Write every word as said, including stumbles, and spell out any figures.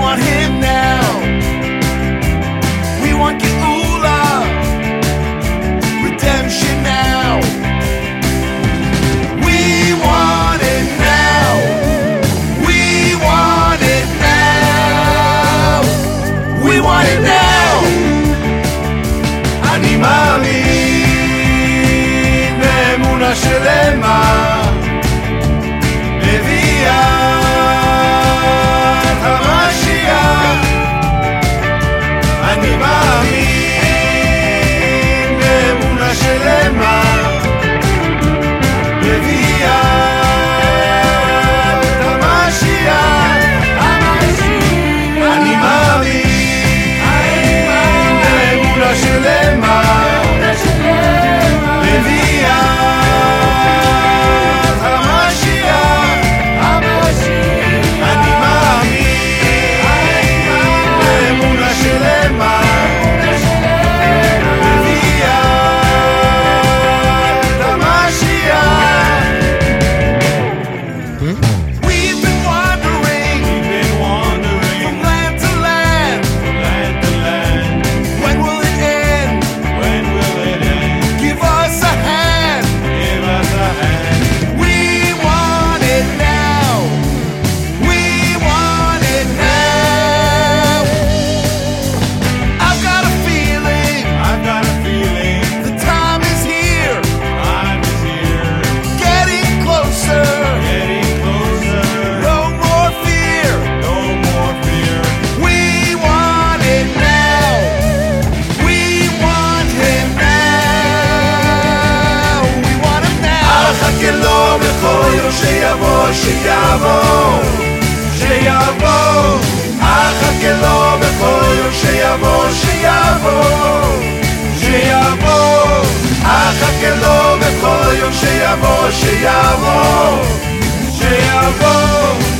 want him now. We want Geula, redemption now. We want it now. We want it now. We want it now. אני מאמין באמונה שלמה מביאה את המשיח. אני מאמין באמונה שלמה מביאה את המשיח. אני מאמין באמונה שלמה מביאה את המשיח. אני מאמין באמונה שלמה מביאה את המשיח. We've been wandering, from land to land. When will it end? Give us a hand. We want it now. We want it now. I've got a feeling the time is here, getting closer. No more fear. We want it now. We want him now. We want him now. אחכה לו בכל יום שיבוא, שיבוא, שיבוא. אחכה לו בכל יום שיבוא, שיבוא, שיבוא. אחכה לו בכל יום שיבוא, שיבוא, שיבוא.